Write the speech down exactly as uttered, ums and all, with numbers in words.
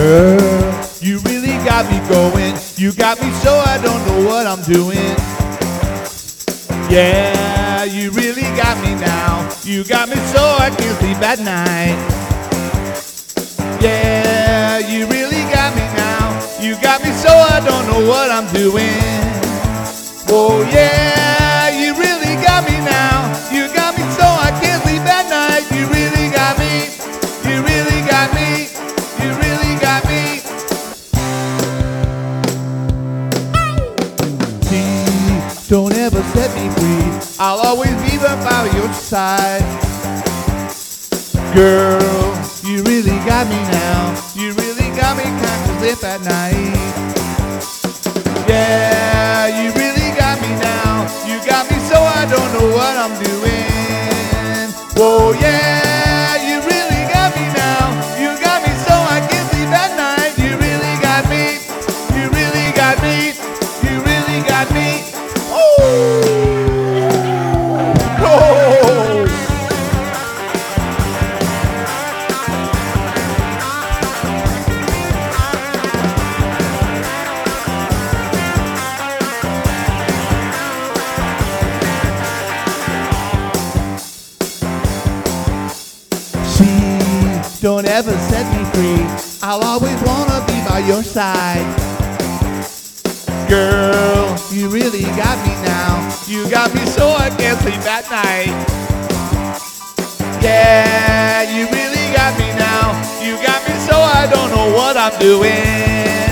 Girl, you really got me going. You got me so I don't know what I'm doing. Yeah, you really got me now. You got me so I can't sleep at night. Yeah, you really got me now. You got me so I don't know what I'm doing. Oh yeah, you really got me now. You got me so I can't sleep at night. You really got me. You really got me. You really got me. Please don't ever set me free. I'll always be by your side. Girl, you really got me now. You really got me, can't sleep at night. Yeah, you really got me now. You got me so I don't know what I'm doing. Whoa, yeah, you really got me now. You got me so I can't sleep at night. You really got me. You really got me. You really got me. Ooh. Oh. Don't ever set me free. I'll always wanna be by your side. Girl, you really got me now. You got me so I can't sleep at night. Yeah, you really got me now. You got me so I don't know what I'm doing.